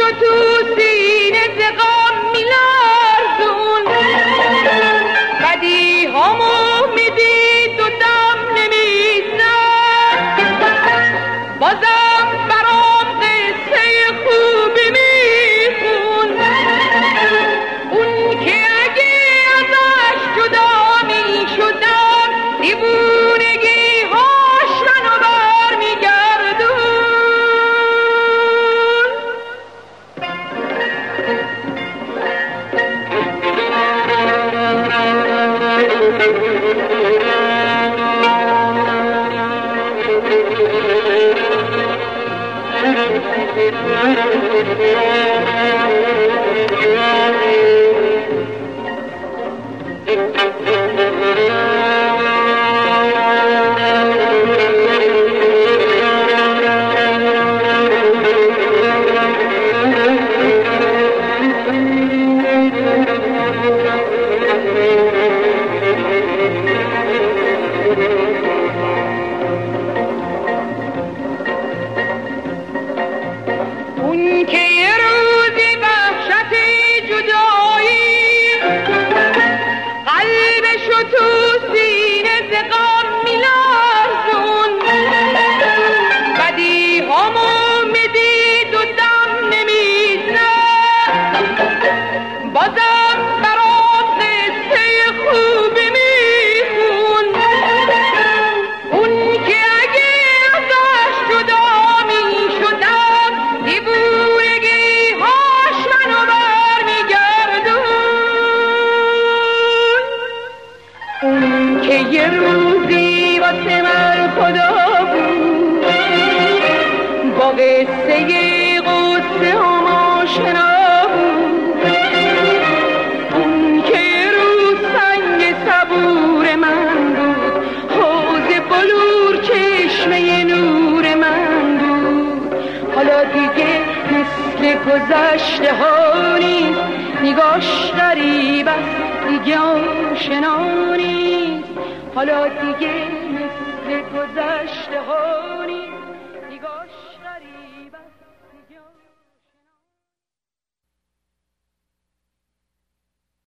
شو تو سینه ز غم میلرزون، بدی همو میدید و دم نمیزد، بازم برام قصه خوبی میخون، اون که اگه ازش جدا میشدم دیوونگی هاش منو برمیگردون. اون که یه روزی وحشت جدایی قلبشو تو سینه ز غم میلرزون، بدی همو میدید و دم نمیزد، بازم برام قصه خوبی میخون، اون که اگه ازش جدا میشدم دیوونگی هاش منو برمیگردون. اون که یه روزی واسه من خدا بود، با قصه قصه هم آشنا بود، اون که یه روز سنگ صبور من بود، حوض بلور چشمه نور من بود، حالا دیگه مثل گذشته ها نیست، نگاش غریب است دیگه آشنا نیست، حالا دیگه مثل گذشته ها نیست.